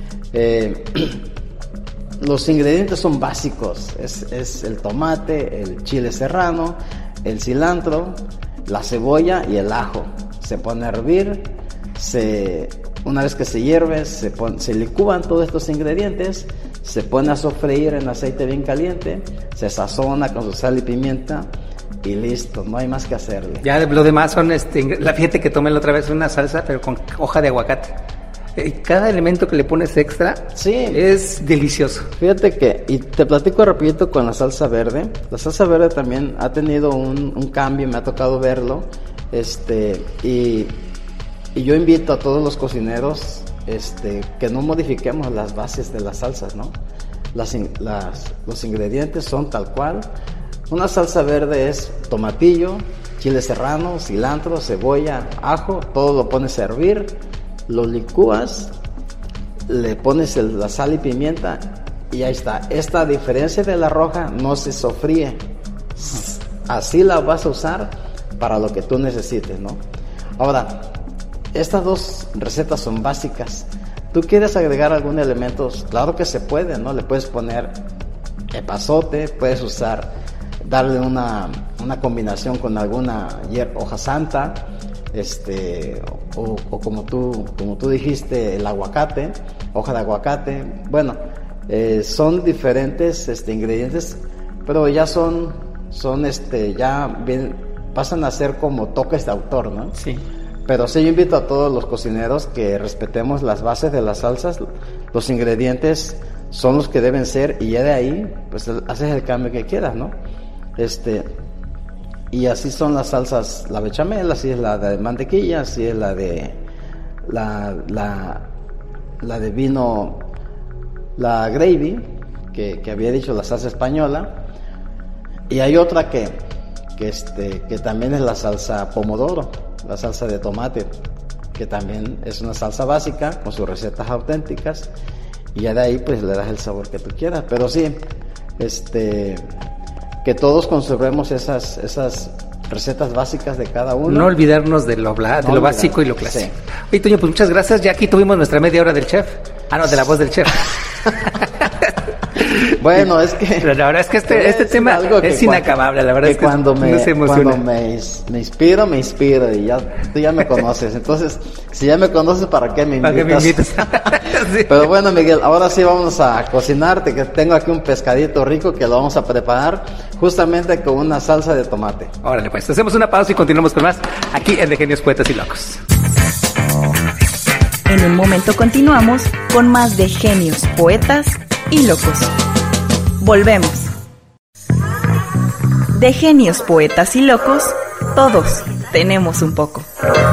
Los ingredientes son básicos, es el tomate, el chile serrano, el cilantro, la cebolla y el ajo. Se pone a hervir, una vez que se hierve, se licúan todos estos ingredientes, se pone a sofreír en aceite bien caliente, se sazona con su sal y pimienta y listo, no hay más que hacerle. Ya lo demás son, fíjate que tomé la otra vez una salsa, pero con hoja de aguacate. Cada elemento que le pones extra, sí, es delicioso. Fíjate y te platico rapidito con la salsa verde. La salsa verde también ha tenido un cambio, me ha tocado verlo, y yo invito a todos los cocineros, que no modifiquemos las bases de las salsas, ¿no? Los ingredientes son tal cual. Una salsa verde es tomatillo, chile serrano, cilantro, cebolla, ajo, todo lo pones a hervir, lo licúas, le pones la sal y pimienta y ahí está. Esta, a diferencia de la roja, no se sofríe. Así la vas a usar para lo que tú necesites, ¿no? Ahora, estas dos recetas son básicas. ¿Tú quieres agregar algún elemento? Claro que se puede, ¿no? Le puedes poner epazote, puedes darle una combinación con alguna hoja santa, o como tú dijiste, el aguacate, hoja de aguacate. Bueno, son diferentes ingredientes, pero ya ya bien, pasan a ser como toques de autor, ¿no? Sí. Pero sí, yo invito a todos los cocineros que respetemos las bases de las salsas. Los ingredientes son los que deben ser y ya de ahí pues haces el cambio que quieras, ¿no? Y así son las salsas, la bechamel, así es la de mantequilla, así es la de la de vino, la gravy, que había dicho, la salsa española. Y hay otra que también es la salsa pomodoro, la salsa de tomate, que también es una salsa básica con sus recetas auténticas, y ya de ahí pues le das el sabor que tú quieras. Pero sí, que todos conservemos esas recetas básicas de cada uno. No olvidarnos de lo básico y lo clásico. Sí. Oye, Toño, pues muchas gracias. Ya aquí tuvimos nuestra media hora del chef. De la voz del chef. Bueno, es que... La verdad es que este tema es inacabable, la verdad es que cuando me inspiro, y tú ya me conoces. Entonces, si ya me conoces, ¿para qué me invitas? Sí. Pero bueno, Miguel, ahora sí vamos a cocinarte, que tengo aquí un pescadito rico que lo vamos a preparar justamente con una salsa de tomate. Órale, pues, hacemos una pausa y continuamos con más aquí en De Genios, Poetas y Locos. En un momento continuamos con más de Genios, Poetas y Locos. Volvemos. De Genios, Poetas y Locos, todos tenemos un poco.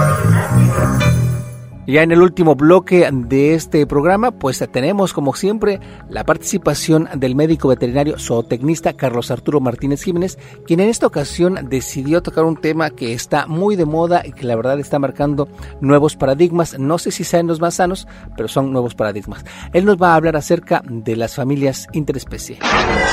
Ya en el último bloque de este programa, pues tenemos como siempre la participación del médico veterinario zootecnista Carlos Arturo Martínez Jiménez, quien en esta ocasión decidió tocar un tema que está muy de moda y que la verdad está marcando nuevos paradigmas. No sé si sean los más sanos, pero son nuevos paradigmas. Él nos va a hablar acerca de las familias interespecie.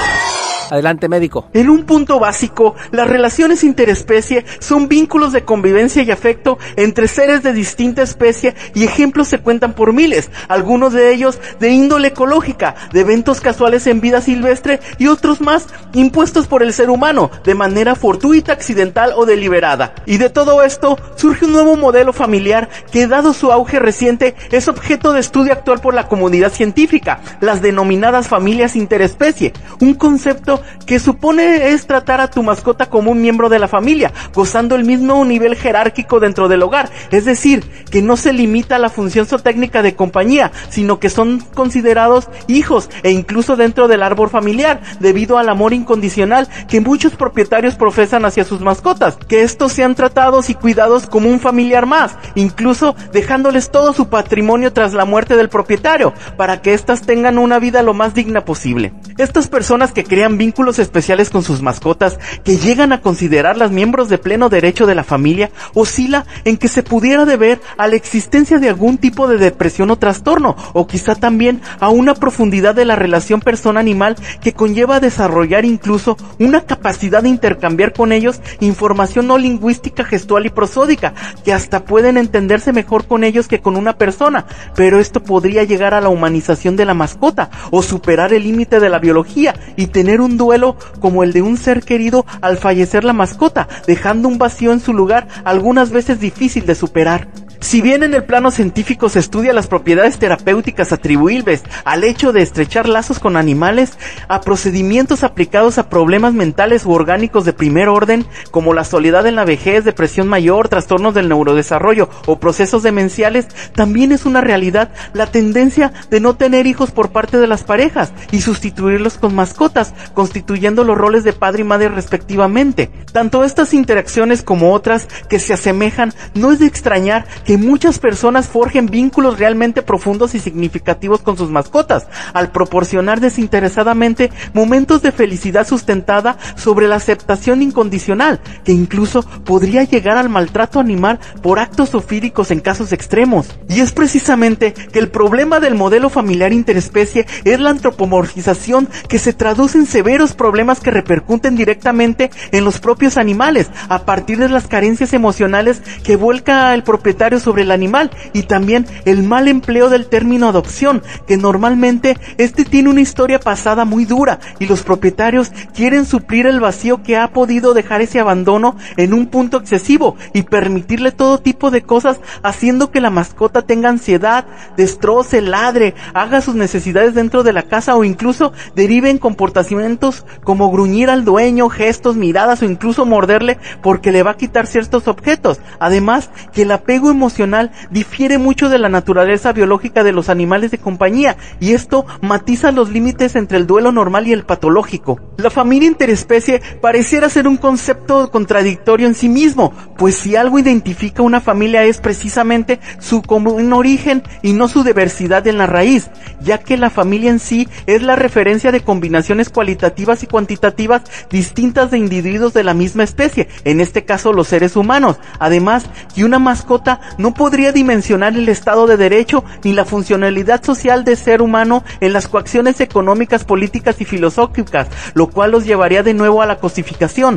Adelante, médico. En un punto básico, las relaciones interespecie son vínculos de convivencia y afecto entre seres de distinta especie y ejemplos se cuentan por miles, algunos de ellos de índole ecológica, de eventos casuales en vida silvestre y otros más impuestos por el ser humano de manera fortuita, accidental o deliberada. Y de todo esto surge un nuevo modelo familiar que, dado su auge reciente, es objeto de estudio actual por la comunidad científica, las denominadas familias interespecie, un concepto que supone es tratar a tu mascota como un miembro de la familia, gozando el mismo nivel jerárquico dentro del hogar, es decir, que no se limita a la función zootécnica de compañía, sino que son considerados hijos e incluso dentro del árbol familiar, debido al amor incondicional que muchos propietarios profesan hacia sus mascotas, que estos sean tratados y cuidados como un familiar más, incluso dejándoles todo su patrimonio tras la muerte del propietario, para que éstas tengan una vida lo más digna posible. Estas personas que crean vínculos especiales con sus mascotas, que llegan a considerarlas miembros de pleno derecho de la familia, oscila en que se pudiera deber a la existencia de algún tipo de depresión o trastorno, o quizá también a una profundidad de la relación persona-animal que conlleva a desarrollar incluso una capacidad de intercambiar con ellos información no lingüística, gestual y prosódica, que hasta pueden entenderse mejor con ellos que con una persona, pero esto podría llegar a la humanización de la mascota, o superar el límite de la biología y tener un duelo como el de un ser querido al fallecer la mascota, dejando un vacío en su lugar algunas veces difícil de superar. Si bien en el plano científico se estudia las propiedades terapéuticas atribuibles al hecho de estrechar lazos con animales, a procedimientos aplicados a problemas mentales u orgánicos de primer orden, como la soledad en la vejez, depresión mayor, trastornos del neurodesarrollo o procesos demenciales, también es una realidad la tendencia de no tener hijos por parte de las parejas y sustituirlos con mascotas, constituyendo los roles de padre y madre respectivamente. Tanto estas interacciones como otras que se asemejan, no es de extrañar que muchas personas forjen vínculos realmente profundos y significativos con sus mascotas, al proporcionar desinteresadamente momentos de felicidad sustentada sobre la aceptación incondicional, que incluso podría llegar al maltrato animal por actos zoofílicos en casos extremos. Y es precisamente que el problema del modelo familiar interespecie es la antropomorfización, que se traduce en severos problemas que repercuten directamente en los propios animales, a partir de las carencias emocionales que vuelca el propietario sobre el animal, y también el mal empleo del término adopción, que normalmente tiene una historia pasada muy dura y los propietarios quieren suplir el vacío que ha podido dejar ese abandono en un punto excesivo y permitirle todo tipo de cosas, haciendo que la mascota tenga ansiedad, destroce, ladre, haga sus necesidades dentro de la casa o incluso derive en comportamientos como gruñir al dueño, gestos, miradas o incluso morderle porque le va a quitar ciertos objetos. Además, que el apego emocional difiere mucho de la naturaleza biológica de los animales de compañía, y esto matiza los límites entre el duelo normal y el patológico. La familia interespecie pareciera ser un concepto contradictorio en sí mismo, pues si algo identifica una familia es precisamente su común origen y no su diversidad en la raíz, ya que la familia en sí es la referencia de combinaciones cualitativas y cuantitativas distintas de individuos de la misma especie, en este caso los seres humanos. Además, que una mascota no podría dimensionar el estado de derecho ni la funcionalidad social del ser humano en las coacciones económicas, políticas y filosóficas, lo cual los llevaría de nuevo a la cosificación.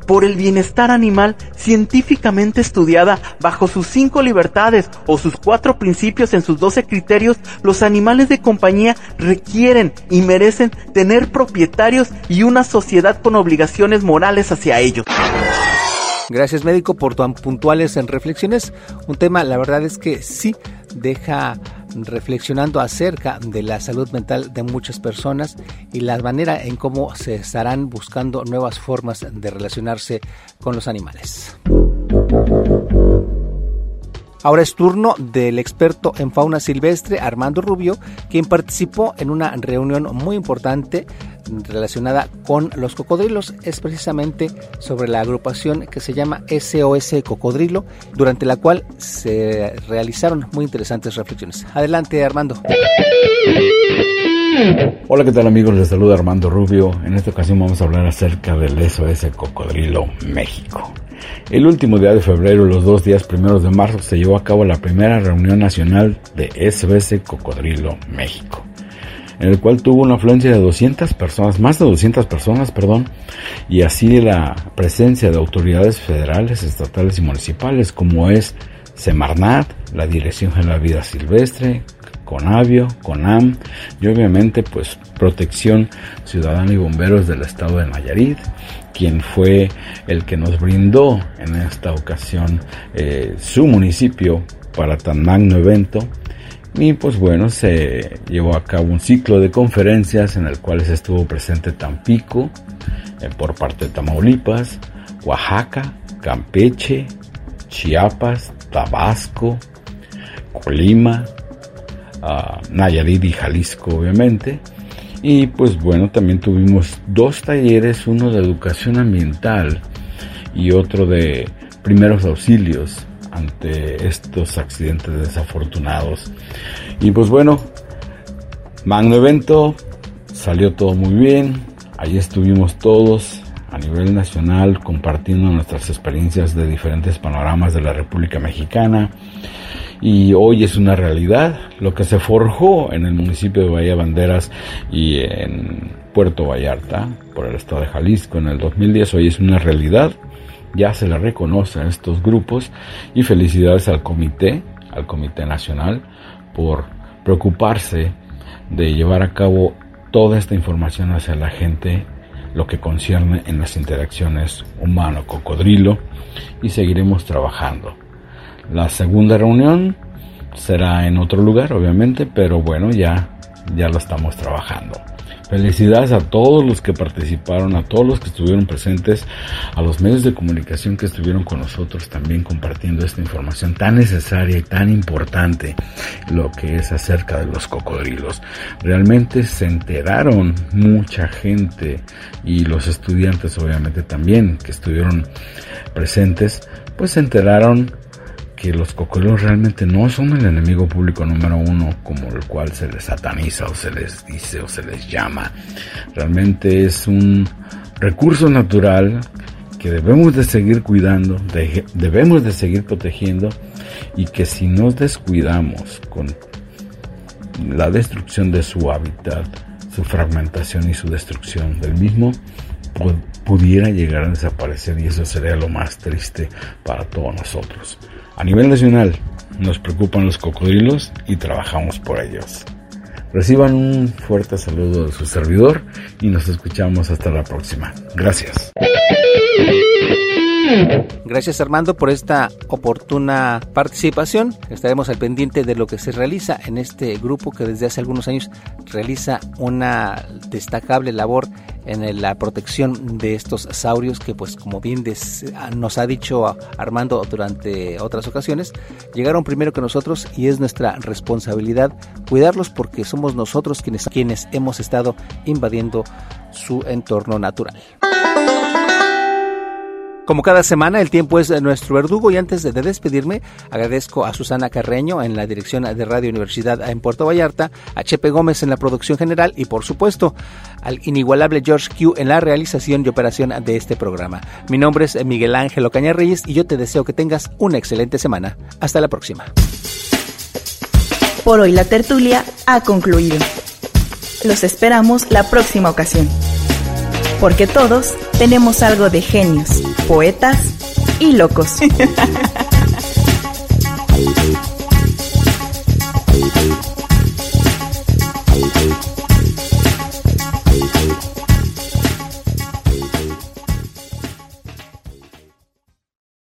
por el bienestar animal científicamente estudiada bajo sus 5 libertades o sus 4 principios en sus 12 criterios, los animales de compañía requieren y merecen tener propietarios y una sociedad con obligaciones morales hacia ellos. Gracias, médico, por tan puntuales reflexiones. Un tema, la verdad es que sí deja reflexionando acerca de la salud mental de muchas personas y la manera en cómo se estarán buscando nuevas formas de relacionarse con los animales. Ahora es turno del experto en fauna silvestre, Armando Rubio, quien participó en una reunión muy importante relacionada con los cocodrilos. Es precisamente sobre la agrupación que se llama SOS Cocodrilo, durante la cual se realizaron muy interesantes reflexiones. Adelante, Armando. Hola, ¿qué tal, amigos? Les saluda Armando Rubio. En esta ocasión vamos a hablar acerca del SOS Cocodrilo México. El último día de febrero, los 2 días primeros de marzo, se llevó a cabo la primera reunión nacional de SOS Cocodrilo México, en el cual tuvo una afluencia de 200 personas, más de 200 personas, y así la presencia de autoridades federales, estatales y municipales, como es Semarnat, la Dirección General de Vida Silvestre, Conavio, CONAM, y obviamente pues Protección Ciudadana y Bomberos del Estado de Nayarit, quien fue el que nos brindó en esta ocasión su municipio para tan magno evento. Y pues bueno, se llevó a cabo un ciclo de conferencias en el cual estuvo presente Tampico, por parte de Tamaulipas, Oaxaca, Campeche, Chiapas, Tabasco, Colima, Nayarit y Jalisco, obviamente. Y pues bueno, también tuvimos 2 talleres, uno de educación ambiental y otro de primeros auxilios ante estos accidentes desafortunados. Y pues bueno, magno evento, salió todo muy bien. Ahí estuvimos todos a nivel nacional compartiendo nuestras experiencias de diferentes panoramas de la República Mexicana. Y hoy es una realidad lo que se forjó en el municipio de Bahía Banderas y en Puerto Vallarta por el estado de Jalisco en el 2010. Hoy es una realidad, ya se le reconoce a estos grupos, y felicidades al comité nacional por preocuparse de llevar a cabo toda esta información hacia la gente, lo que concierne en las interacciones humano-cocodrilo, y seguiremos trabajando. La segunda reunión será en otro lugar, obviamente, pero bueno, ya lo estamos trabajando. Felicidades a todos los que participaron, a todos los que estuvieron presentes, a los medios de comunicación que estuvieron con nosotros también compartiendo esta información tan necesaria y tan importante, lo que es acerca de los cocodrilos. Realmente se enteraron mucha gente, y los estudiantes obviamente también que estuvieron presentes, pues se enteraron que los cocodrilos realmente no son el enemigo público número 1, como el cual se les sataniza o se les dice o se les llama. Realmente es un recurso natural que debemos de seguir cuidando, debemos de seguir protegiendo, y que si nos descuidamos con la destrucción de su hábitat, su fragmentación y su destrucción del mismo, pudiera llegar a desaparecer, y eso sería lo más triste para todos nosotros. A nivel nacional nos preocupan los cocodrilos y trabajamos por ellos. Reciban un fuerte saludo de su servidor y nos escuchamos hasta la próxima. Gracias. Gracias, Armando, por esta oportuna participación. Estaremos al pendiente de lo que se realiza en este grupo que desde hace algunos años realiza una destacable labor en la protección de estos saurios que, pues, como bien nos ha dicho Armando durante otras ocasiones, llegaron primero que nosotros, y es nuestra responsabilidad cuidarlos, porque somos nosotros quienes hemos estado invadiendo su entorno natural. Como cada semana, el tiempo es nuestro verdugo, y antes de despedirme, agradezco a Susana Carreño en la dirección de Radio Universidad en Puerto Vallarta, a Chepe Gómez en la producción general y, por supuesto, al inigualable George Q en la realización y operación de este programa. Mi nombre es Miguel Ángel Ocaña Reyes, y yo te deseo que tengas una excelente semana. Hasta la próxima. Por hoy la tertulia ha concluido. Los esperamos la próxima ocasión, porque todos tenemos algo de genios. poetas y locos.